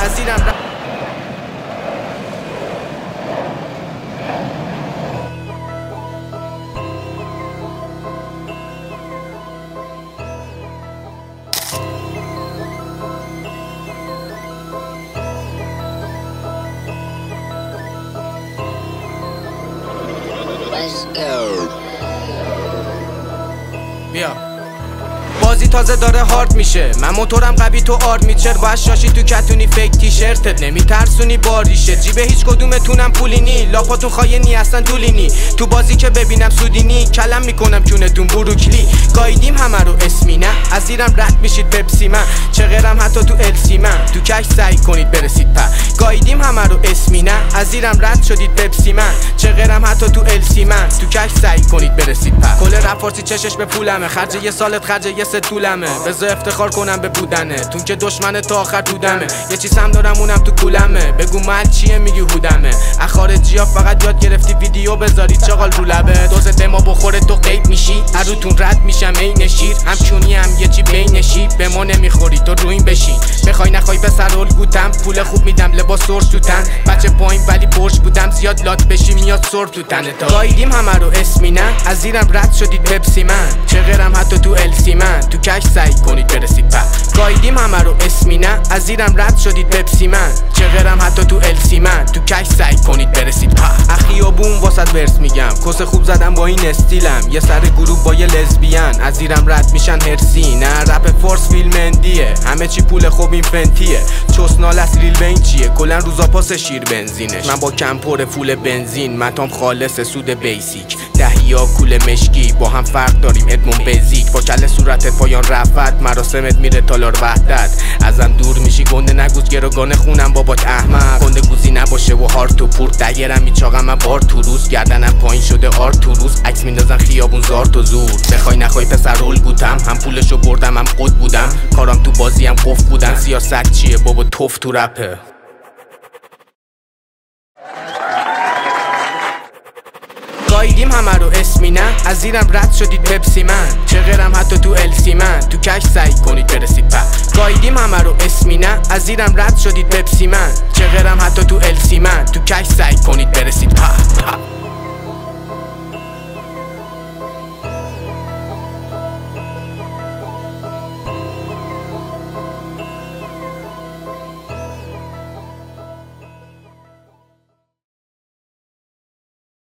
از زیرم بیا بازی تازه داره هارد میشه، من موتورم قوی تو آرد میچر، باید شاشی تو کتونی فیک تیشرتت، نمیترسونی باریشه، جیب هیچ کدومتونم پولی نی، لاپاتون خاینی اصلا طولینی، تو بازی که ببینم سودینی کلم میکنم چونتون بروکلی، گایدیم همه رو اسمی نه، از زیرم رد میشید پپسی من، چغرم حتی تو السی من، تو کش سعی کنید برسید پر، گایدیم همه رو اسمی نه، از زیرم رد شدید پپسی من، چغرم حتی تو السی من، تو کش سعی کنید برسید پر، کل رپ فارسی چشش به پولمه، خرج یه سالت خرج یه سه طولمه، بذار افتخار کنم به بودنه، تون که دشمن تا آخر دودمه، یه چیز هم دارم اونم تو کولمه، بگو مال چیه میگی هودمه، اخارجی ها فقط یاد گرفتی ویدیو بذاری چغال رو لبه، دوز دما بخوره تو غیب میشی، اروتون رد میشم عین شیر، هم چونی هم یه چی بینشی، به ما نمیخوری تو روین بشین، بخوای نخوای به سر الگوتم، پول خوب میدم لباس سرش تو تن، بچه پایین ولی برج بودم زیاد لات بشی میاد سر تو تنه، تا گایدیم همه رو اسمی نه، از زیرم رد شدید پپسی من، چغرم حتی تو السی من، تو کش سعی کنید برسید پر، گایدیم همه رو اسمی نه، از زیرم رد شدید پپسی من، چغرم حتی تو السی من، تو کش سعی کنید برسید پر، اخیابون واسط ورس میگم، کس خوب زدم با این استیلم، یه سر گروه با یه لزبیان، از زیرم رد میشن هرسی، نه رپ فورس فیلم اندیه، همه چی پول خوب این فنتیه، چسنال از ریل به این چیه، کلن روزا پاس شیر بنزینش، من با کم پر فول بنزین، متام خالص سود بیسیک، دهیا کول مشکی، با هم فرق داریم ادمون بیزیک، با کل صورتت پایان رفت، مراسمت میره تالار وحدت، ازم دور میشی گنده نگوز گروگان خونم بابات احمق، گنده گوزی نباشه و هار تو پور، دگرم میچاقم من بار تو روز، گردنم پایین شده آر تو روز، عکس میندازن خیابون زار تو زور، بخوای نخوای پسر الگوتم، هم پولشو بردم هم قد بودم، کارم تو بازی هم قف بودن، سیاست چیه بابا توف تو رپه، گایدیم همه رو اسمی نه، از زیرم رد شدید پپسی من، چغرم حتی تو السی من، تو کش سعی کنید برسید پر، گایدیم همه رو اسمی نه، از زیرم رد شدید پپسی من،